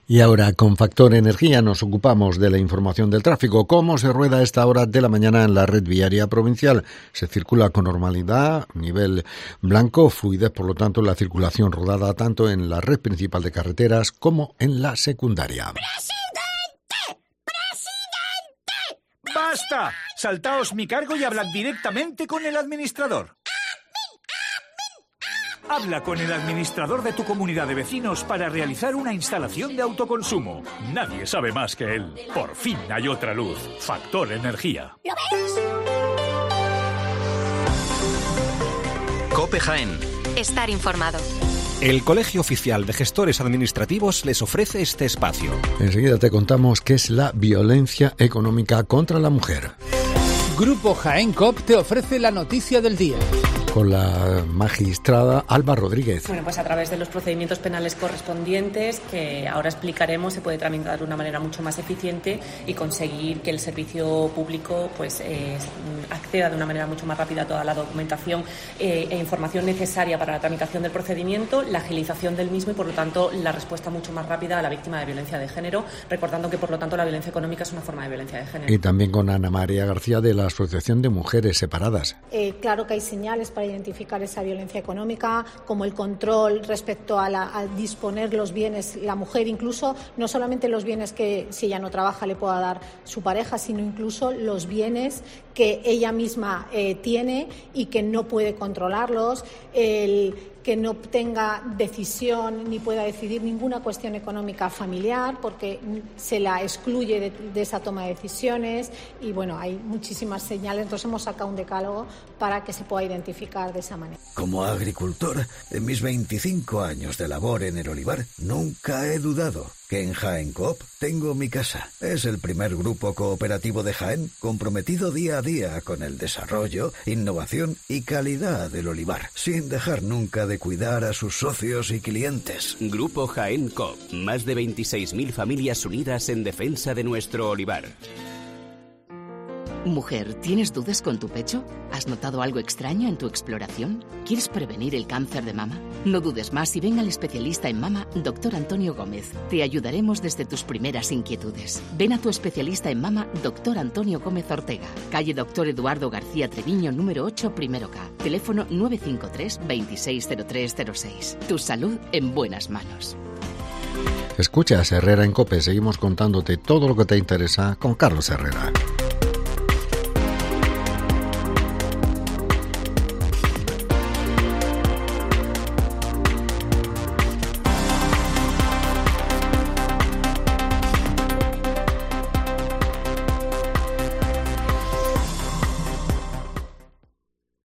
Y ahora, con Factor Energía, nos ocupamos de la información del tráfico. ¿Cómo se rueda a esta hora de la mañana en la red viaria provincial? Se circula con normalidad, nivel blanco, fluidez, por lo tanto, la circulación rodada tanto en la red principal de carreteras como en la secundaria. ¡Presidente! ¡Presidente! ¡Basta! Saltaos mi cargo y hablad directamente con el administrador. Habla con el administrador de tu comunidad de vecinos para realizar una instalación de autoconsumo. Nadie sabe más que él. Por fin hay otra luz. Factor Energía. ¿Lo ves? COPE Jaén. Estar informado. El Colegio Oficial de Gestores Administrativos les ofrece este espacio. Enseguida te contamos qué es la violencia económica contra la mujer. Grupo Jaén COP te ofrece la noticia del día. Con la magistrada Alba Rodríguez. Bueno, pues a través de los procedimientos penales correspondientes, que ahora explicaremos, se puede tramitar de una manera mucho más eficiente y conseguir que el servicio público pues acceda de una manera mucho más rápida a toda la documentación e información necesaria para la tramitación del procedimiento, la agilización del mismo y, por lo tanto, la respuesta mucho más rápida a la víctima de violencia de género, recordando que, por lo tanto, la violencia económica es una forma de violencia de género. Y también con Ana María García de la Asociación de Mujeres Separadas. Claro que hay señales para identificar esa violencia económica, como el control respecto a disponer los bienes, la mujer incluso, no solamente los bienes que si ella no trabaja le pueda dar su pareja, sino incluso los bienes que ella misma tiene y que no puede controlarlos, que no tenga decisión ni pueda decidir ninguna cuestión económica familiar porque se la excluye de esa toma de decisiones y bueno, hay muchísimas señales, entonces hemos sacado un decálogo para que se pueda identificar de esa manera. Como agricultor, en mis 25 años de labor en el olivar, nunca he dudado que en Jaén Coop tengo mi casa. Es el primer grupo cooperativo de Jaén comprometido día a día con el desarrollo, innovación y calidad del olivar, sin dejar nunca de cuidar a sus socios y clientes. Grupo Jaén Coop, más de 26.000 familias unidas en defensa de nuestro olivar. Mujer, ¿tienes dudas con tu pecho? ¿Has notado algo extraño en tu exploración? ¿Quieres prevenir el cáncer de mama? No dudes más y ven al especialista en mama, Dr. Antonio Gómez. Te ayudaremos desde tus primeras inquietudes. Ven a tu especialista en mama, Dr. Antonio Gómez Ortega. Calle Dr. Eduardo García Treviño, número 8, primero K. Teléfono 953 260306. Tu salud en buenas manos. Escuchas Herrera en COPE. Seguimos contándote todo lo que te interesa con Carlos Herrera.